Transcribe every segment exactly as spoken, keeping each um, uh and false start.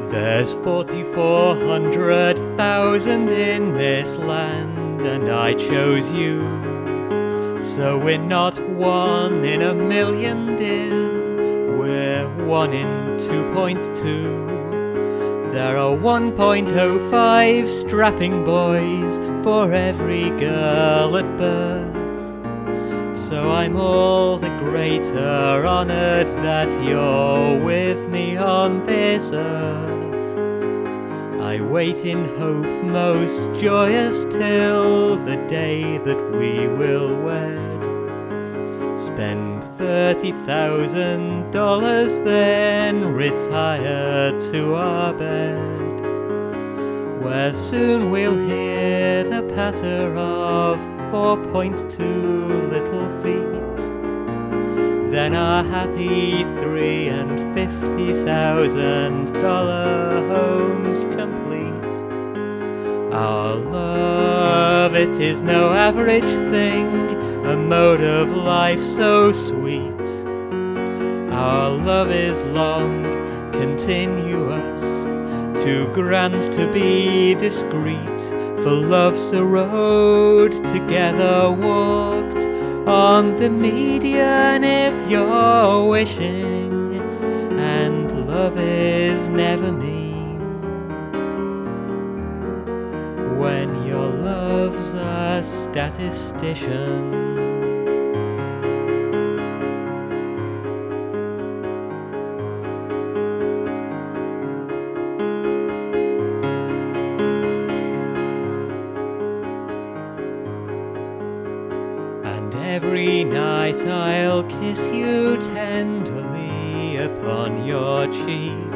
There's forty-four hundred thousand in this land, and I chose you. So we're not one in a million, dear, we're one in two point two. There are one point oh five strapping boys for every girl at birth. So I'm all the greater honoured that you're with me on this earth. I wait in hope most joyous till the day that we will wed. Spend thirty thousand dollars, then retire to our bed, where soon we'll hear the patter of four point two little feet. Then our happy three and fifty thousand dollar homes complete. Our love, it is no average thing, a mode of life so sweet. Our love is long, continuous, too grand to be discreet. For love's a road together walked on the median if you're wishing, and love is never mean when your love's a statistician. Every night I'll kiss you tenderly upon your cheek.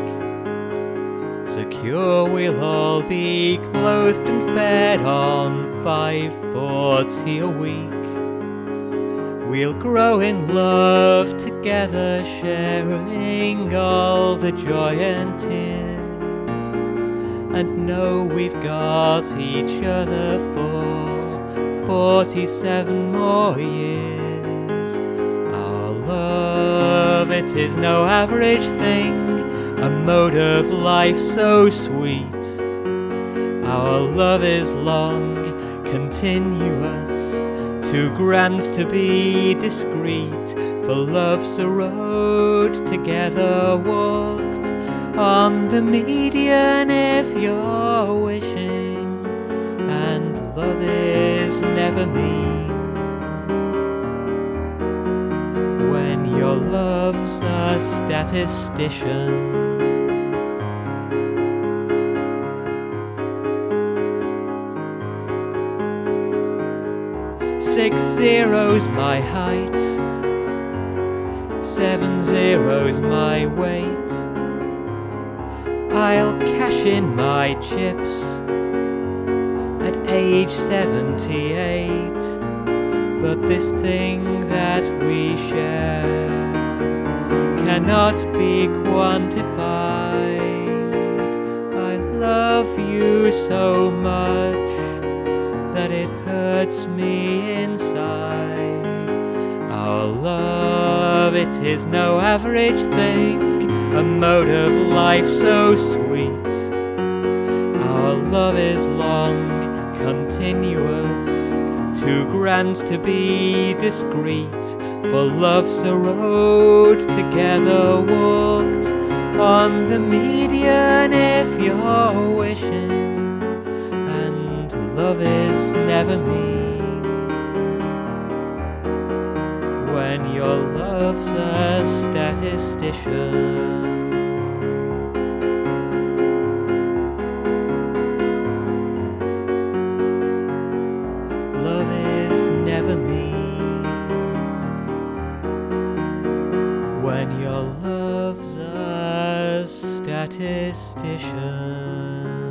Secure we'll all be clothed and fed on five forty a week. We'll grow in love together, sharing all the joy and tears, and know we've got each other for forty-seven more years. Our love, it is no average thing, a mode of life so sweet. Our love is long, continuous, too grand to be discreet. For love's a road together walked on the median if you're wishing, and love is never mean when your love's a statistician. Six zeros my height, seven zeros my weight. I'll cash in my chips at age seventy-eight, but this thing that we share cannot be quantified. I love you so much that it hurts me inside. Our love, it is no average thing, a mode of life so sweet. Our love is long, continuous, too grand to be discreet. For love's a road together walked on the median if you're wishing, and love is never mean when your love's a statistician. Love is never mean when your love's a statistician.